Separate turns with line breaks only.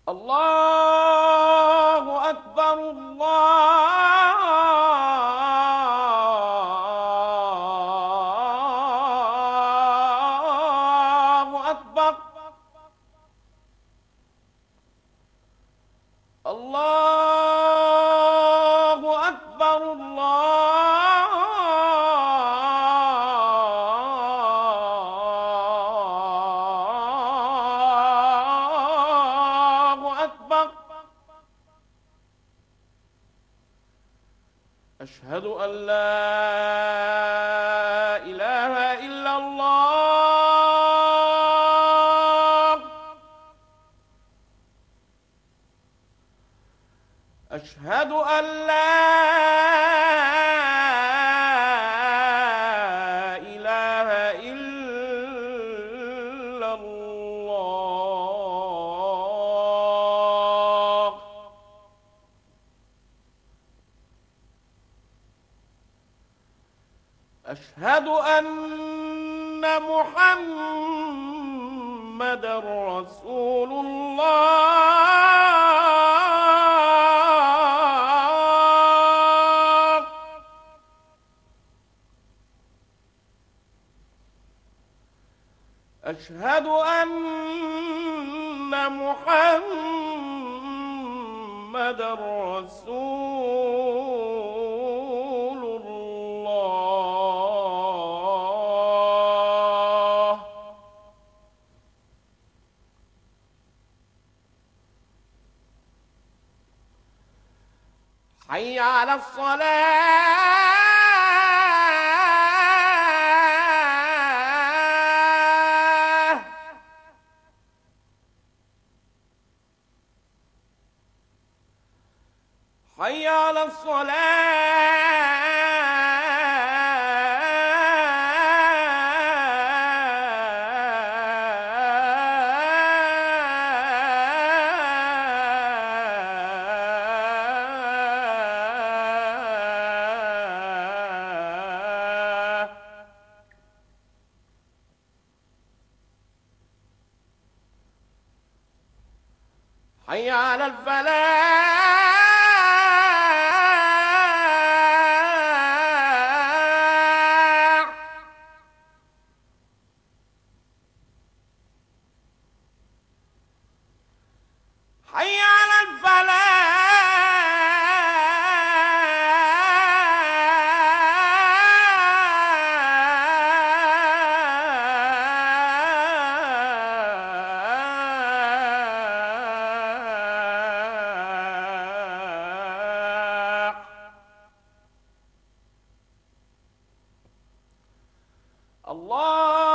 الله أكبر الله أكبر. الله أكبر الله أكبر. أشهد أن لا إله إلا الله. أشهد أن لا إله إلا الله. أشهد أن محمدًا رسول الله. أشهد أن محمدًا رسول الله. حي على الصلاة. حي على الصلاة. حي على الفلاح. حي على الفلاح. الله